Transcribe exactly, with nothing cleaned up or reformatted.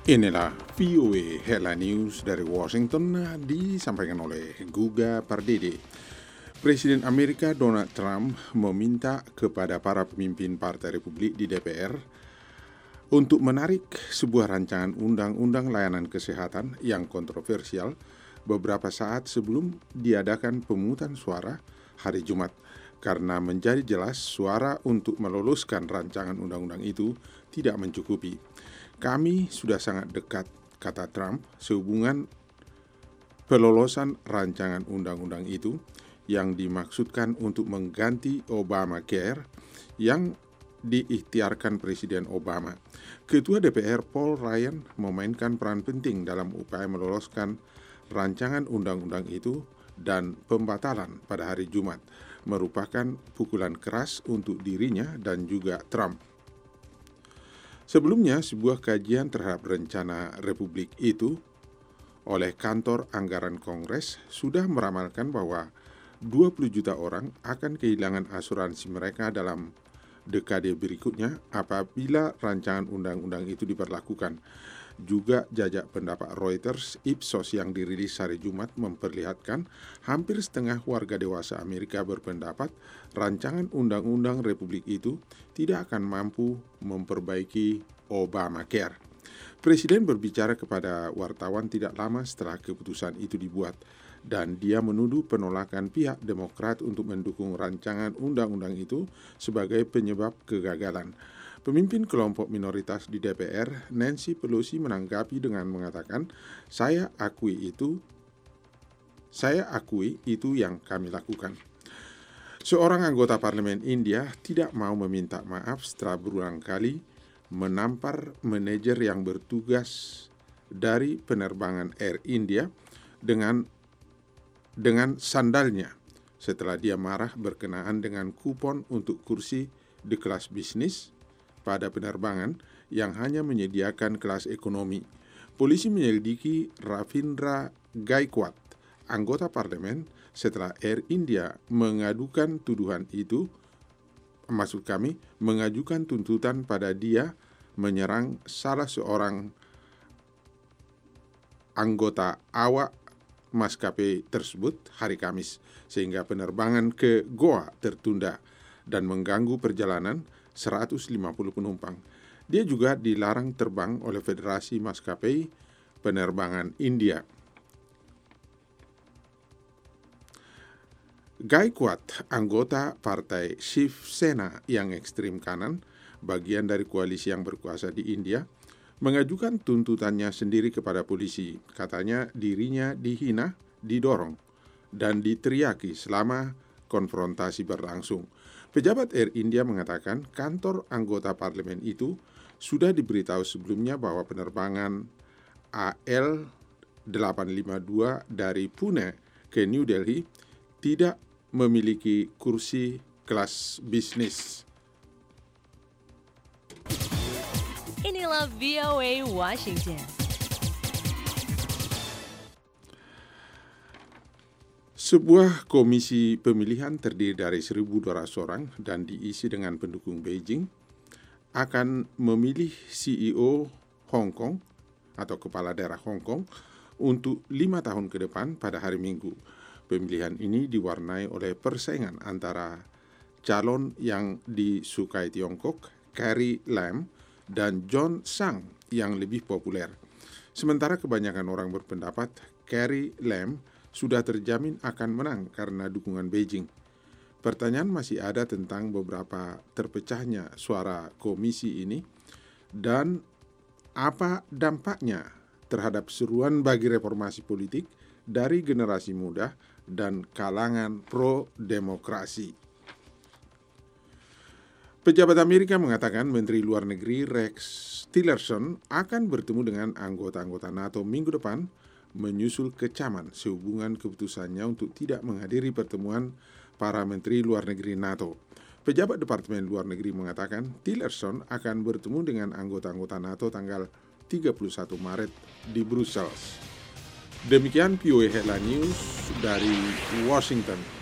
Inilah V O A Headline News dari Washington disampaikan oleh Guga Pardede. Presiden Amerika Donald Trump meminta kepada para pemimpin Partai Republik di D P R untuk menarik sebuah rancangan undang-undang layanan kesehatan yang kontroversial beberapa saat sebelum diadakan pemungutan suara hari Jumat, karena menjadi jelas suara untuk meloloskan rancangan undang-undang itu tidak mencukupi. Kami sudah sangat dekat, kata Trump, sehubungan pelolosan rancangan undang-undang itu yang dimaksudkan untuk mengganti Obamacare yang diikhtiarkan Presiden Obama. Ketua D P R Paul Ryan memainkan peran penting dalam upaya meloloskan rancangan undang-undang itu, dan pembatalan pada hari Jumat merupakan pukulan keras untuk dirinya dan juga Trump. Sebelumnya, sebuah kajian terhadap rencana Republik itu oleh Kantor Anggaran Kongres sudah meramalkan bahwa dua puluh juta orang akan kehilangan asuransi mereka dalam dekade berikutnya apabila rancangan undang-undang itu diberlakukan. Juga jajak pendapat Reuters Ipsos yang dirilis hari Jumat memperlihatkan hampir setengah warga dewasa Amerika berpendapat rancangan undang-undang Republik itu tidak akan mampu memperbaiki Obamacare. Presiden berbicara kepada wartawan tidak lama setelah keputusan itu dibuat, dan dia menuduh penolakan pihak Demokrat untuk mendukung rancangan undang-undang itu sebagai penyebab kegagalan. Pemimpin kelompok minoritas di D P R, Nancy Pelosi, menanggapi dengan mengatakan, "Saya akui itu, saya akui itu yang kami lakukan." Seorang anggota parlemen India tidak mau meminta maaf setelah berulang kali menampar manajer yang bertugas dari penerbangan Air India dengan dengan sandalnya setelah dia marah berkenaan dengan kupon untuk kursi di kelas bisnis pada penerbangan yang hanya menyediakan kelas ekonomi. Polisi menyelidiki Ravindra Gaikwad, anggota parlemen, setelah Air India mengadukan tuduhan itu, maksud kami, mengajukan tuntutan pada dia menyerang salah seorang anggota awak maskapai tersebut hari Kamis, sehingga penerbangan ke Goa tertunda dan mengganggu perjalanan seratus lima puluh penumpang. Dia juga dilarang terbang oleh Federasi Maskapai Penerbangan India. Gaikwad, anggota partai Shiv Sena yang ekstrim kanan, bagian dari koalisi yang berkuasa di India, mengajukan tuntutannya sendiri kepada polisi. Katanya dirinya dihina, didorong, dan diteriaki selama konfrontasi berlangsung. Pejabat Air India mengatakan kantor anggota parlemen itu sudah diberitahu sebelumnya bahwa penerbangan A L delapan lima dua dari Pune ke New Delhi tidak memiliki kursi kelas bisnis. Inilah V O A Washington. Sebuah komisi pemilihan terdiri dari seribu dua ratus orang dan diisi dengan pendukung Beijing akan memilih C E O Hong Kong atau kepala daerah Hong Kong untuk lima tahun ke depan pada hari Minggu. Pemilihan ini diwarnai oleh persaingan antara calon yang disukai Tiongkok, Carrie Lam, dan John Tsang yang lebih populer. Sementara kebanyakan orang berpendapat Carrie Lam sudah terjamin akan menang karena dukungan Beijing. Pertanyaan masih ada tentang beberapa terpecahnya suara komisi ini dan apa dampaknya terhadap seruan bagi reformasi politik dari generasi muda dan kalangan pro-demokrasi. Pejabat Amerika mengatakan Menteri Luar Negeri Rex Tillerson akan bertemu dengan anggota-anggota NATO minggu depan menyusul kecaman sehubungan keputusannya untuk tidak menghadiri pertemuan para Menteri Luar Negeri NATO. Pejabat Departemen Luar Negeri mengatakan Tillerson akan bertemu dengan anggota-anggota NATO tanggal tiga puluh satu Maret di Brussels. Demikian V O A Headline News dari Washington.